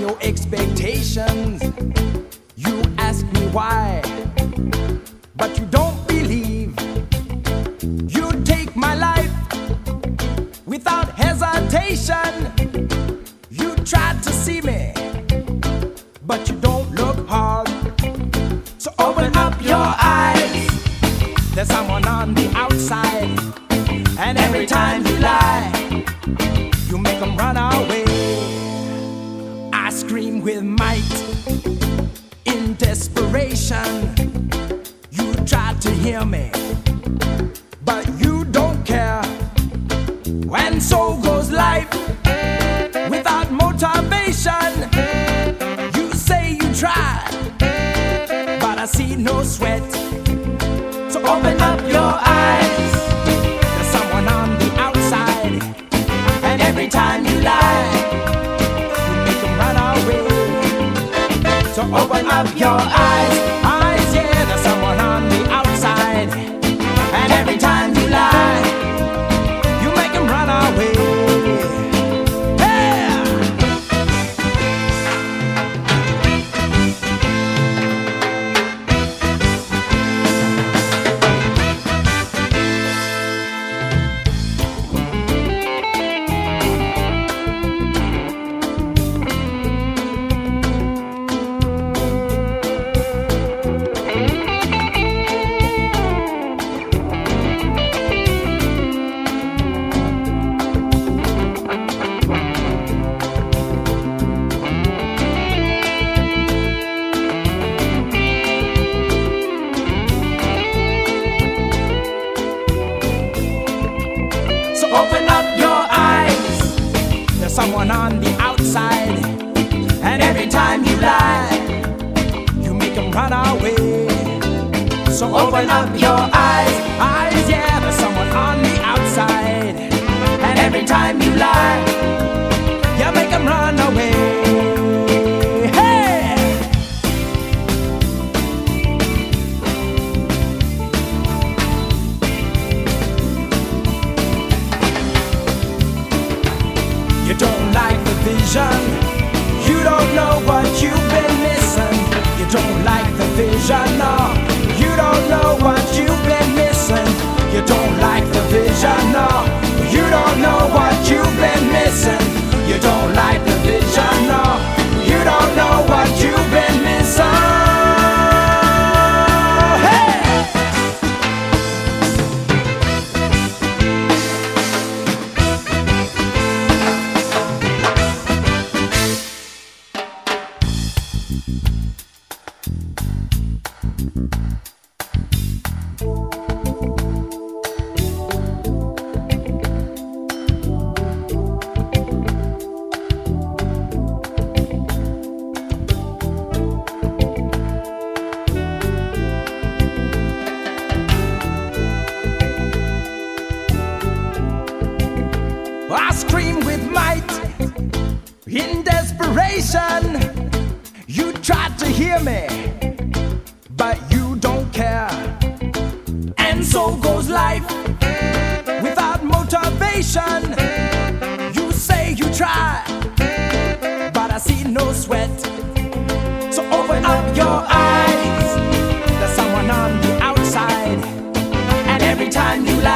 your expectations. You ask me why, but you don't believe. You take my life without hesitation. You tried to see me, but you don't look hard. So open up your eyes. There's someone on the outside, and every time you lie, you make them run away. I scream with might in desperation. You tried to hear me, but you don't care. And so goes life without motivation. You say you tried, but I see no sweat. So open up your eyes. There's someone on the outside, and every time you lie, you make them run away. So open up your eyes, eyes, yeah. There's someone on the outside, and every time you lie, you make them run away. Open up your eyes. There's someone on the outside, and every time you lie, you make them run away. So open up your eyes, eyes, yeah. There's someone on the outside, and every time you lie, you make them run away. You don't like the vision. You don't know what you've been missing. You don't like the vision, no. You don't know what you've been missing. You don't like the vision, no. You don't know what you've been missing. You don't like the vision, no. You don't know what you've been missing. I scream with might in desperation. You tried to hear me, but you don't care. And so goes life without motivation. You say you try, but I see no sweat. So open up your eyes. There's someone on the outside, and every time you lie,